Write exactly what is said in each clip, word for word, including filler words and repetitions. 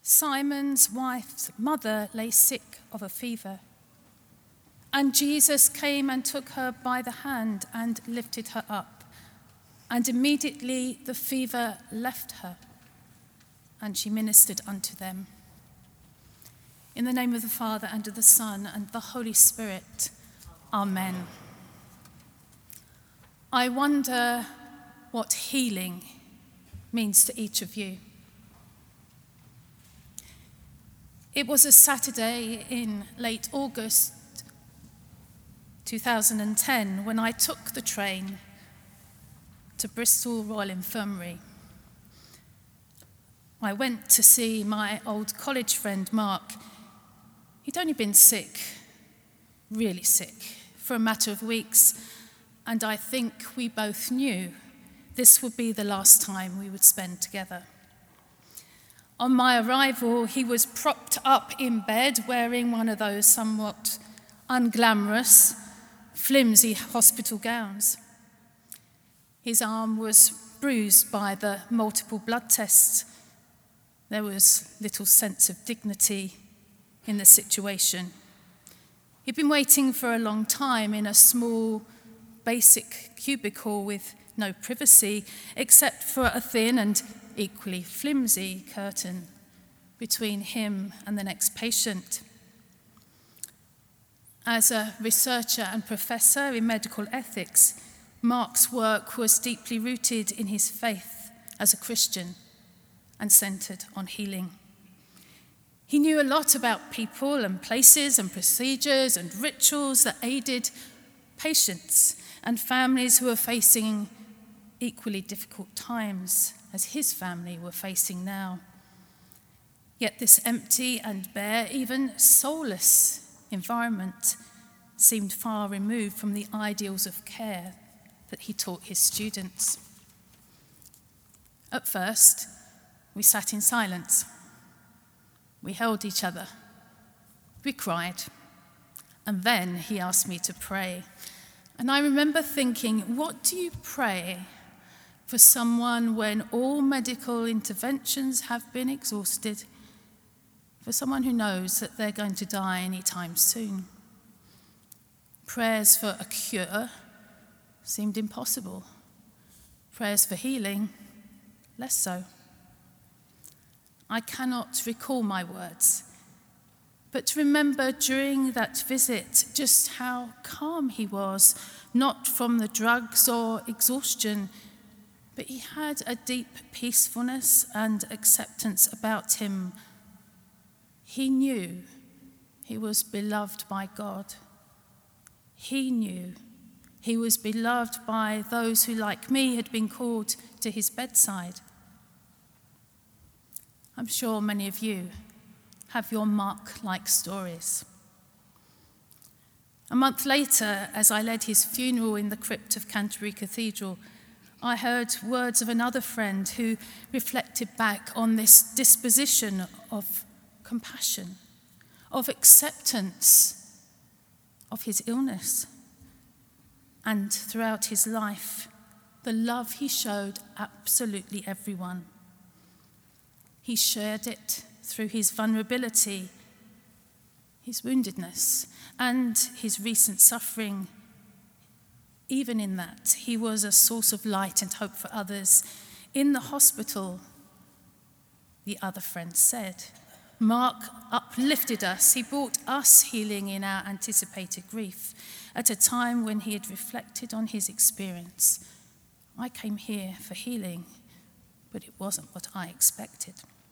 Simon's wife's mother lay sick of a fever, and Jesus came and took her by the hand and lifted her up, and immediately the fever left her, and she ministered unto them. In the name of the Father, and of the Son, and the Holy Spirit. Amen. I wonder what healing means to each of you. It was a Saturday in late August two thousand ten when I took the train to Bristol Royal Infirmary. I went to see my old college friend Mark. He'd only been sick, really sick, for a matter of weeks, and I think we both knew this would be the last time we would spend together. On my arrival, he was propped up in bed wearing one of those somewhat unglamorous, flimsy hospital gowns. His arm was bruised by the multiple blood tests. There was little sense of dignity in the situation. He'd been waiting for a long time in a small, basic cubicle with no privacy, except for a thin and equally flimsy curtain between him and the next patient. As a researcher and professor in medical ethics, Mark's work was deeply rooted in his faith as a Christian and centered on healing. He knew a lot about people and places and procedures and rituals that aided patients and families who were facing equally difficult times as his family were facing now. Yet this empty and bare, even soulless environment seemed far removed from the ideals of care that he taught his students. At first, we sat in silence. We held each other. We cried. And then he asked me to pray. And I remember thinking, what do you pray for someone when all medical interventions have been exhausted, for someone who knows that they're going to die anytime soon? Prayers for a cure seemed impossible. Prayers for healing, less so. I cannot recall my words, but remember during that visit just how calm he was, not from the drugs or exhaustion, but he had a deep peacefulness and acceptance about him. He knew he was beloved by God. He knew he was beloved by those who, like me, had been called to his bedside. I'm sure many of you have your Mark-like stories. A month later, as I led his funeral in the crypt of Canterbury Cathedral, I heard words of another friend who reflected back on this disposition of compassion, of acceptance of his illness, and throughout his life, the love he showed absolutely everyone. He shared it through his vulnerability, his woundedness, and his recent suffering. Even in that, he was a source of light and hope for others. In the hospital, the other friend said, Mark uplifted us. He brought us healing in our anticipated grief at a time when he had reflected on his experience. I came here for healing, but it wasn't what I expected.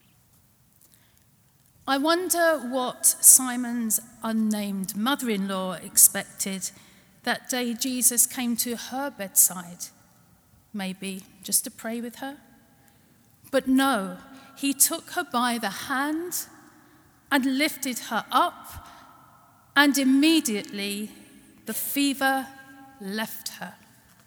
I wonder what Simon's unnamed mother-in-law expected that day Jesus came to her bedside. Maybe just to pray with her? But no, he took her by the hand and lifted her up, and immediately the fever left her.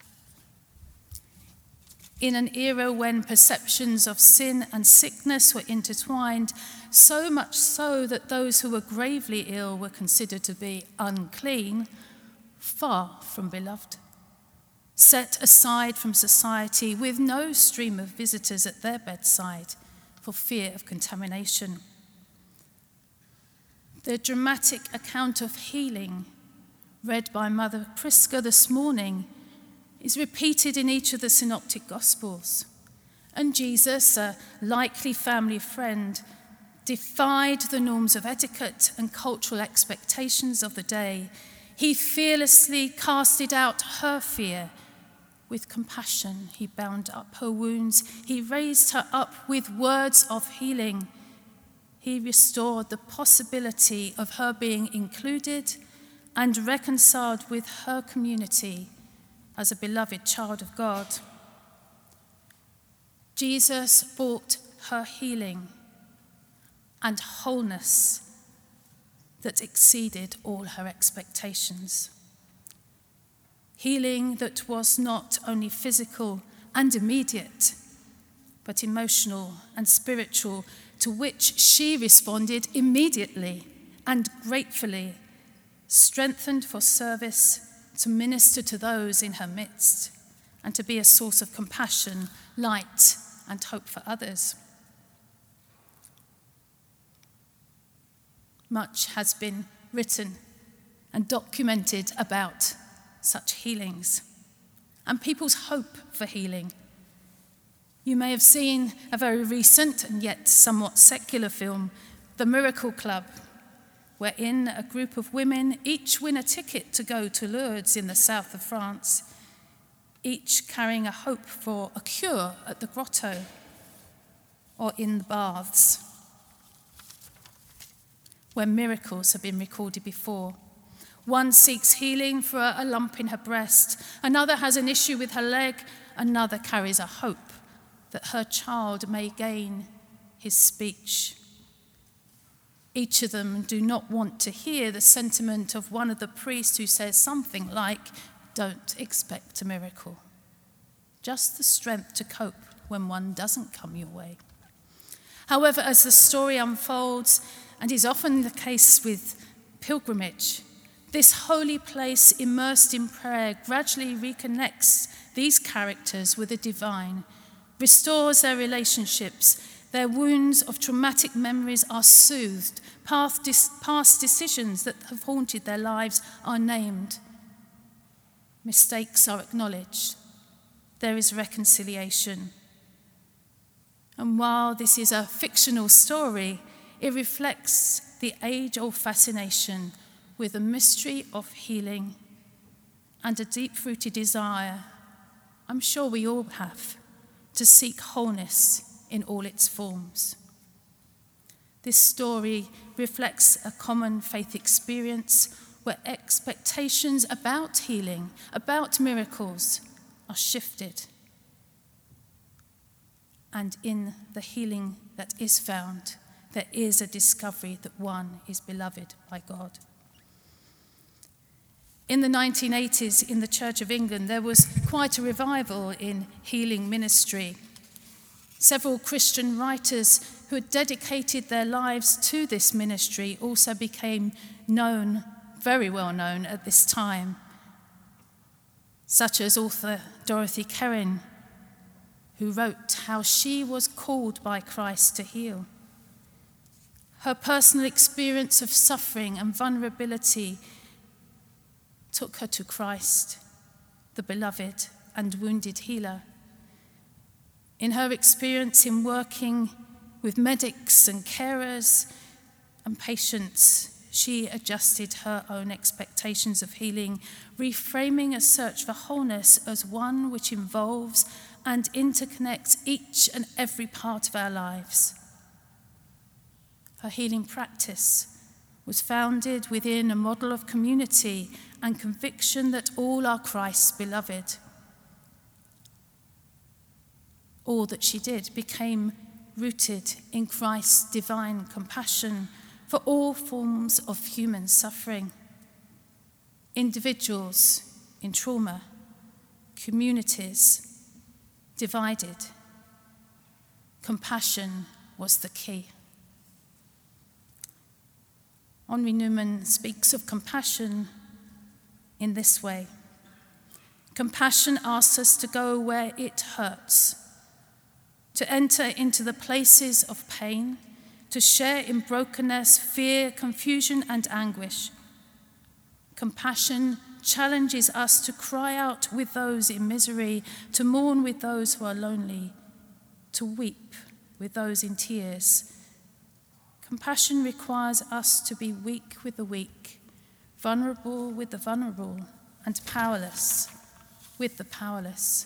In an era when perceptions of sin and sickness were intertwined, so much so that those who were gravely ill were considered to be unclean, far from beloved, set aside from society with no stream of visitors at their bedside for fear of contamination. The dramatic account of healing, read by Mother Priska this morning, is repeated in each of the Synoptic Gospels. And Jesus, a likely family friend, defied the norms of etiquette and cultural expectations of the day. He fearlessly casted out her fear. With compassion, he bound up her wounds. He raised her up with words of healing. He restored the possibility of her being included and reconciled with her community as a beloved child of God. Jesus brought her healing and wholeness that exceeded all her expectations. Healing that was not only physical and immediate, but emotional and spiritual, to which she responded immediately and gratefully, strengthened for service to minister to those in her midst and to be a source of compassion, light, and hope for others. Much has been written and documented about such healings and people's hope for healing. You may have seen a very recent and yet somewhat secular film, The Miracle Club, wherein a group of women each win a ticket to go to Lourdes in the south of France, each carrying a hope for a cure at the grotto or in the baths, where miracles have been recorded before. One seeks healing for a lump in her breast, another has an issue with her leg, another carries a hope that her child may gain his speech. Each of them do not want to hear the sentiment of one of the priests who says something like, "Don't expect a miracle. Just the strength to cope when one doesn't come your way." However, as the story unfolds, and is often the case with pilgrimage, this holy place immersed in prayer gradually reconnects these characters with the divine, restores their relationships, their wounds of traumatic memories are soothed, past, dis- past decisions that have haunted their lives are named, mistakes are acknowledged, there is reconciliation. And while this is a fictional story, it reflects the age-old fascination with the mystery of healing and a deep-rooted desire, I'm sure we all have, to seek wholeness in all its forms. This story reflects a common faith experience where expectations about healing, about miracles, are shifted. And in the healing that is found, there is a discovery that one is beloved by God. In the nineteen eighties, in the Church of England, there was quite a revival in healing ministry. Several Christian writers who had dedicated their lives to this ministry also became known, very well known at this time, such as author Dorothy Kerrin, who wrote how she was called by Christ to heal. Her personal experience of suffering and vulnerability took her to Christ, the beloved and wounded healer. In her experience in working with medics and carers and patients, she adjusted her own expectations of healing, reframing a search for wholeness as one which involves and interconnects each and every part of our lives. Her healing practice was founded within a model of community and conviction that all are Christ's beloved. All that she did became rooted in Christ's divine compassion for all forms of human suffering. Individuals in trauma, communities divided. Compassion was the key. Henri Nouwen speaks of compassion in this way. Compassion asks us to go where it hurts, to enter into the places of pain, to share in brokenness, fear, confusion, and anguish. Compassion challenges us to cry out with those in misery, to mourn with those who are lonely, to weep with those in tears. Compassion requires us to be weak with the weak, vulnerable with the vulnerable, and powerless with the powerless.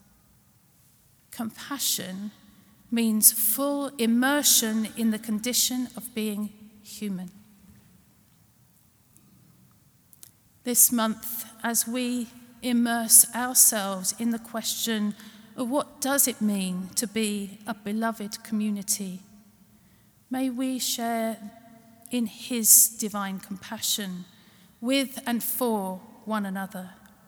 Compassion means full immersion in the condition of being human. This month, as we immerse ourselves in the question of what does it mean to be a beloved community, may we share in his divine compassion with and for one another.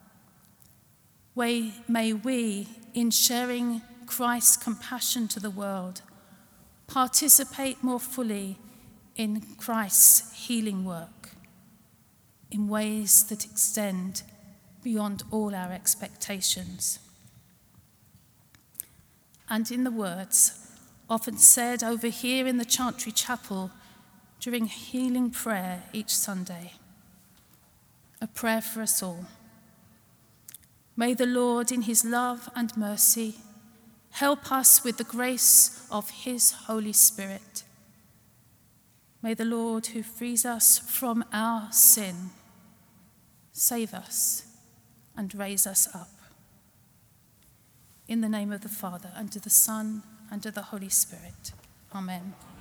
May we, in sharing Christ's compassion to the world, participate more fully in Christ's healing work in ways that extend beyond all our expectations. And in the words often said over here in the Chantry Chapel during healing prayer each Sunday, a prayer for us all. May the Lord, in his love and mercy, help us with the grace of his Holy Spirit. May the Lord, who frees us from our sin, save us and raise us up. In the name of the Father, and of the Son, and of the Holy Spirit. Amen.